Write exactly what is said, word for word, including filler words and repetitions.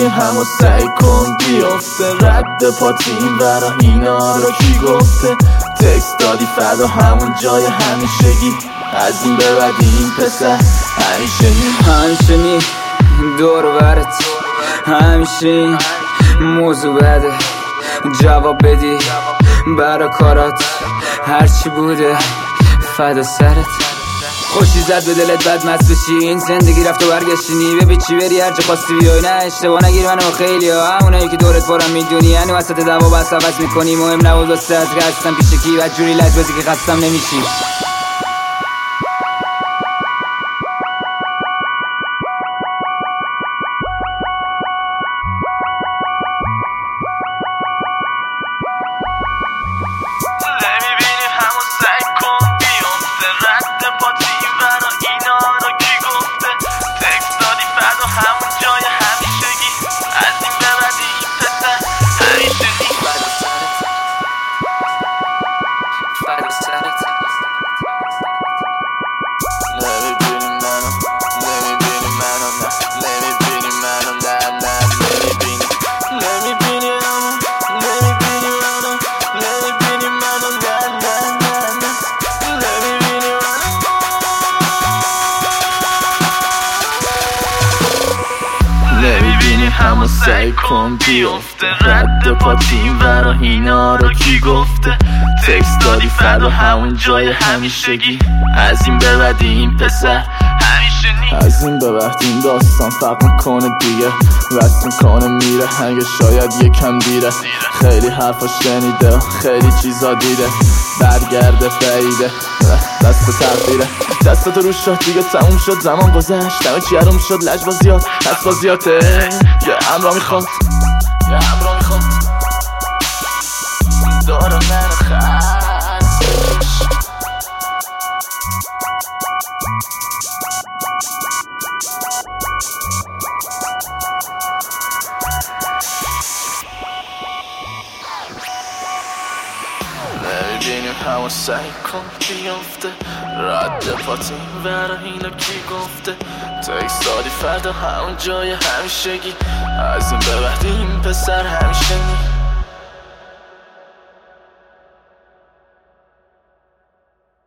نمیبینیم همو سعی کن بیافته رد پاتی این ورا اینا رو کی گفته تکست دادی فردا همون جای همیشگی از این به بعد این پسر همیشه نی همیشه نی دور برت همیشه این موضوع بده جواب بدی برا کارات هرچی بوده فدا سرت خوشی زد به دلت بد مست بشی این زندگی رفت و برگشتنی ببی چی بری هر جا خواستی بیای نه اشتباه نگیر منو خیلی ها همونایی که دورت بارم میدونی یعنی وسط دعوا بس عوض میکنی مهم نبود واسه از که هستم پیش کی و جوری لجبازی که خستم نمیشی نمیبینیم همو سعی کن بیافته رد پاتی این ورا اینا رو کی گفته تکست دادی فردا همون جای همیشگی از این به بعد این پسر همیشه نی از این به بعد این داستان فرق میکنه دیگه وقت میکنه میره هنگه شاید یکم دیره خیلی حرفا شنیده خیلی چیزا دیده برگرده فیده دست تغییره دستات رو شد دیگه تموم شد زمان گذشت همه چی حروم شد لجبازیات حسبازیاته یه امرا میخواد یه امرا میخواد دارم من خستش نمیبینیم همو سعی کن بیافته رد پاتی ورا اینا کی گفته تکست دادی فردا همون جای همیشگی از این به بعد این پسر همیشه نی